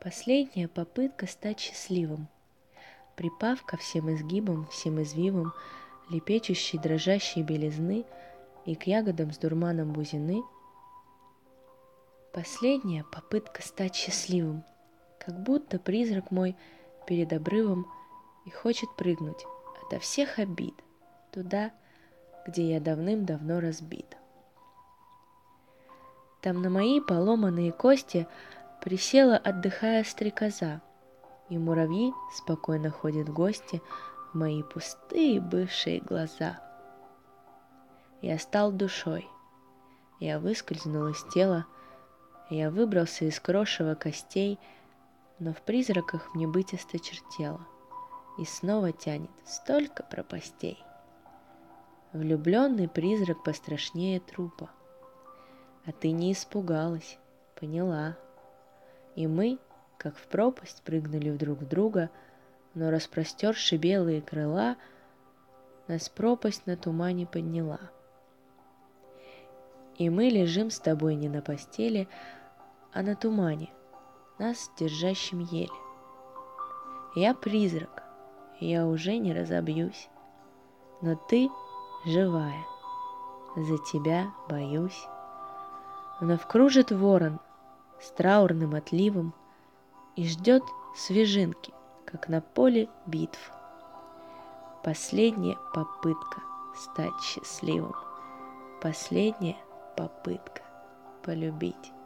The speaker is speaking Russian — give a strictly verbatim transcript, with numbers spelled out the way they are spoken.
Последняя попытка стать счастливым, припав ко всем изгибам, всем извивам, лепечущей дрожащей белизны и к ягодам с дурманом бузины. Последняя попытка стать счастливым, как будто призрак мой перед обрывом и хочет прыгнуть ото всех обид туда, где я давным-давно разбит. Там на мои поломанные кости присела, отдыхая, стрекоза, и муравьи спокойно ходят в гости в мои пустые бывшие глаза. Я стал душой, я выскользнул из тела, я выбрался из крошева костей, но в призраках мне быть осточертело, и снова тянет столько пропастей. Влюбленный призрак пострашнее трупа, а ты не испугалась, поняла. И мы, как в пропасть, прыгнули друг в друга, но распростерши белые крыла, нас пропасть на тумане подняла. И мы лежим с тобой не на постели, а на тумане, нас держащим еле. Я призрак, я уже не разобьюсь, но ты живая, за тебя боюсь. Вновь кружит ворон с траурным отливом и ждет свежинки, как на поле битв. Последняя попытка стать счастливым, последняя попытка полюбить.